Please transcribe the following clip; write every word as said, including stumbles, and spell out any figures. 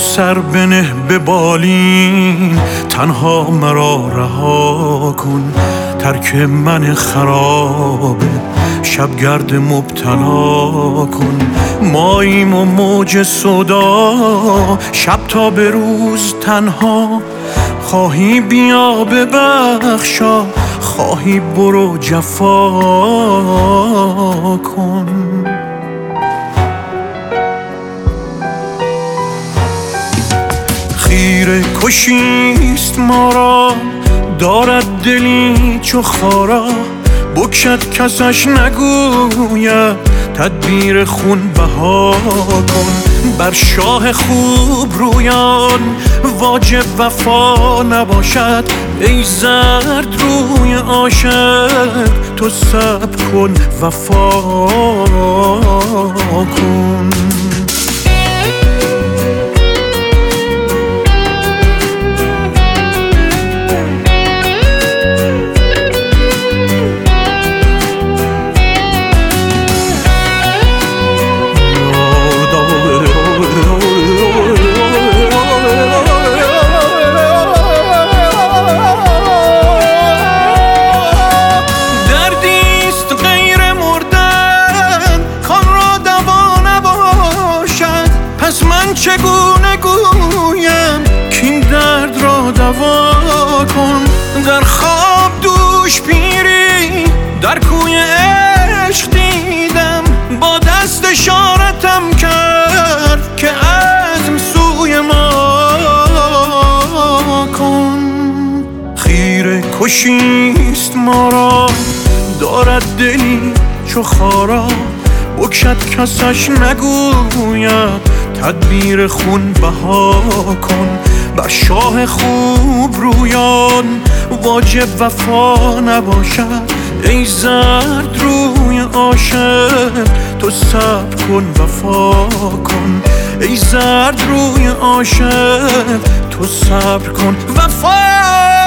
سر بنه به بالین، تنها مرا رها کن. ترک من خرابه شبگرد مبتلا کن. ماییم و موج صدا شب تا به روز تنها. خواهی بیا ببخشا، خواهی برو جفا کن. خیره کشیست ما را، دارد دلی چو خارا. بکشد کسش نگوید، تدبیر خون بها کن. بر شاه خوب رویان واجب وفا نباشد. ای زرد روی عاشق تو صبر کن وفا کن. چگونه گویم کین درد را دوا کن. در خواب دوش پیری در کوی عشق دیدم، با دست اشارتم کرد که عزم سوی ما کن. خیره کشیست ما را، دارد دلی چو خارا. بکشد کسش نگوید، تدبیر خون بها کن. بر شاه خوب رویان واجب وفا نباشد. ای زرد روی عاشق تو صبر کن وفا کن. ای زرد روی عاشق تو صبر کن وفا